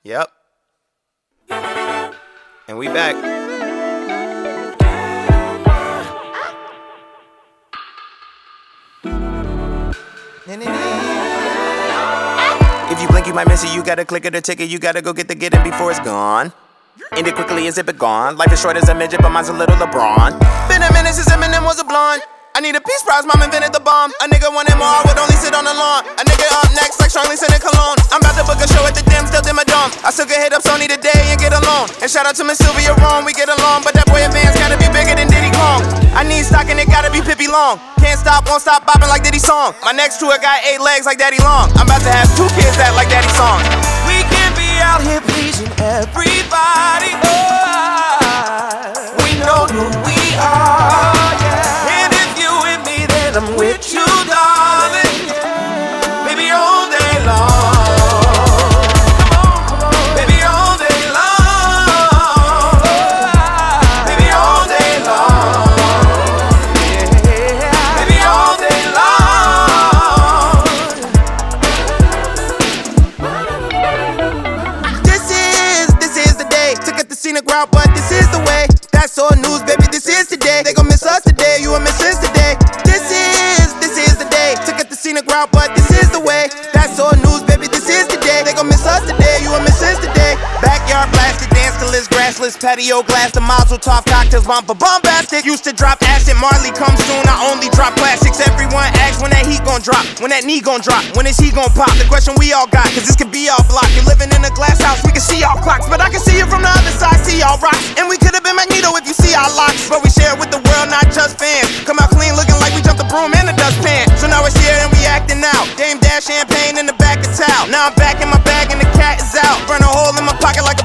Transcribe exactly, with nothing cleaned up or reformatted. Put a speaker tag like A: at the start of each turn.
A: Yep. And we back. If you blink, you might miss it. You gotta click it or ticket. You gotta go get the get it before it's gone. End it quickly and zip it gone. Life is short as a midget, but mine's a little LeBron. Been a minute since Eminem was a blonde. I need a peace prize, mom invented the bomb. A nigga want M R would only sit on the lawn. A nigga up next like strongly scented cologne. I'm about to book a show at the Dim, still dim a dome. I still can hit up Sony today and get alone. And shout out to Miss Sylvia Rome, we get along. But that boy advance gotta be bigger than Diddy Kong. I need stock and it gotta be Pippi Long. Can't stop, won't stop bopping like Diddy song. My next tour got eight legs like Daddy Long. I'm about to have two kids that like Daddy song. We can't be out here pleasing everybody. Oh, we know who we are. I'm with you, darling, baby, all day long. Baby, all day long. Baby, all day long. Baby, all day long. This is, this is the day. Took up the scenic route, but this is the way. That's all news, baby, this is today. They gon' miss us today, you will miss us today. Scenic route, but this is the way. That's all news, baby, this is the day. They gon' miss us today, you will miss us today. Backyard blasted, dance till it's grassless. Patio glass, the Mazel Tov cocktails, bumper bombastic. Used to drop acid, Marley come soon, I only drop classics. Everyone asks when that heat gon' drop, when that knee gon' drop, when is he gon' pop? The question we all got, cause this could be our block. You're living in a glass house, we can see all clocks, but I can see it from the other side, see all rocks. And we could've been Magneto if you see our locks. But we share it with the world, not just fans. Come out clean looking like we jumped the broom in the dustpan. So now it's here and we acting out. Dame Dash champagne in the back of towel. Now I'm back in my bag and the cat is out. Burn a hole in my pocket like